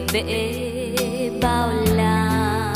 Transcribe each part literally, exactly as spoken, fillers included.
bể bao la.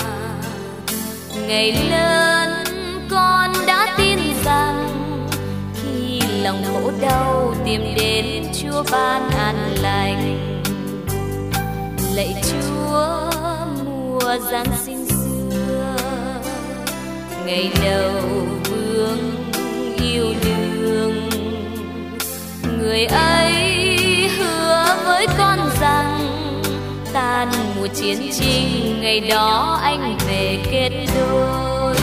Ngày lớn con đã tin rằng khi lòng khổ đau tìm đến Chúa ban an lành. Lạy Chúa mùa Giáng sinh xưa, ngày đầu vương yêu đương, người ấy hứa với con rằng tan mùa chiến tranh ngày đó anh về kết đôi.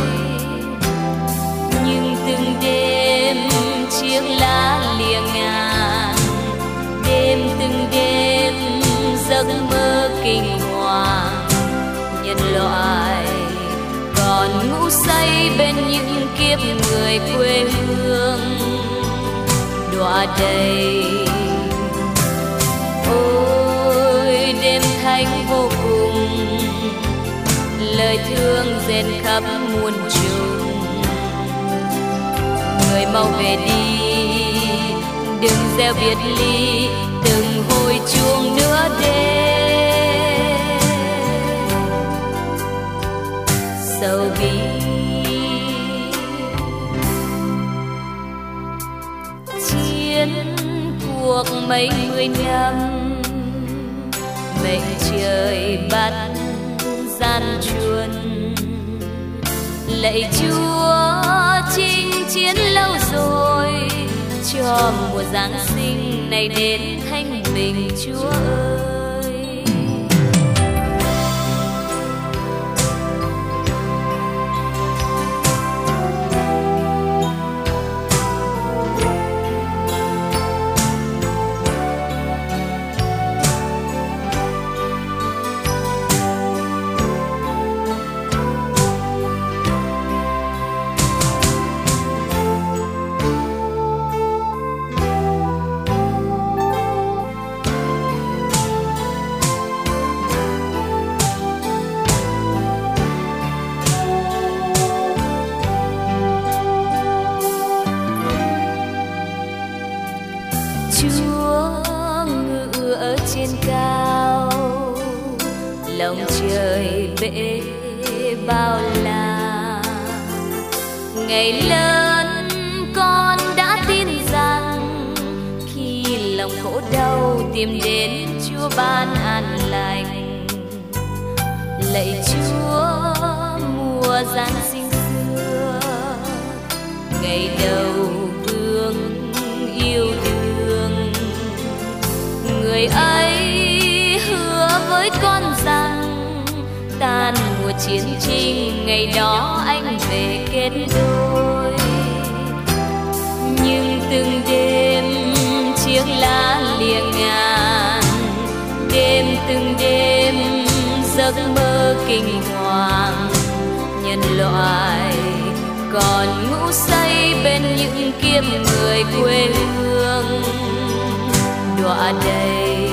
Nhưng từng đêm chiếc lá lìa ngàn, đêm từng đêm giấc mơ kinh hoàng, nhân loại còn ngủ say bên những kiếp người quê hương đọa đầy. Ôi đêm thánh vô cùng, lời thương rền khắp muôn trùng. Người mau về đi, đừng gieo biệt ly, từng hồi chuông nữa đêm. Sầu bi chiến cuộc mấy mươi năm, mệnh trời bắt gian truân. Lạy Chúa chinh chiến lâu rồi, cho mùa Giáng sinh này đến thanh bình Chúa ơi. Chúa ngự ở trên cao, lòng trời bể bao la. Ngày lớn con đã tin rằng khi lòng khổ đau tìm đến Chúa ban an lành. Lạy Chúa mùa Giáng sinh xưa, ngày đầu vương yêu đương, người ấy hứa với con rằng tan mùa chiến tranh ngày đó anh về kết đôi. Nhưng từng đêm chiếc lá lìa ngàn, đêm từng đêm giấc mơ kinh hoàng, nhân loại còn ngủ say bên những kiếp người quê hương đọa đầy.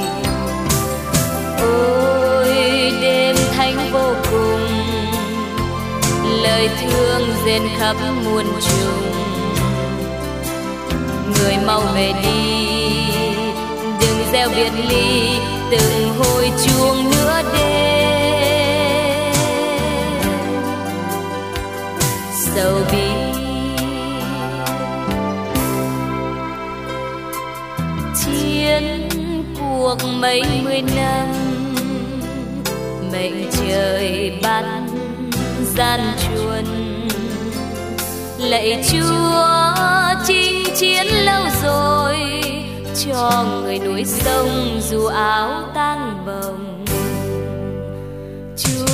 Ôi đêm thánh vô cùng, lời thương rền khắp muôn trùng. Người mau về đi, đừng gieo biệt ly, từng hồi chuông nữa đêm. Sầu bi chiến cuộc mấy mươi năm, mệnh trời bắt gian truân. Lạy Chúa chinh chiến lâu rồi, cho người núi sông dù áo tang bồng. Chúa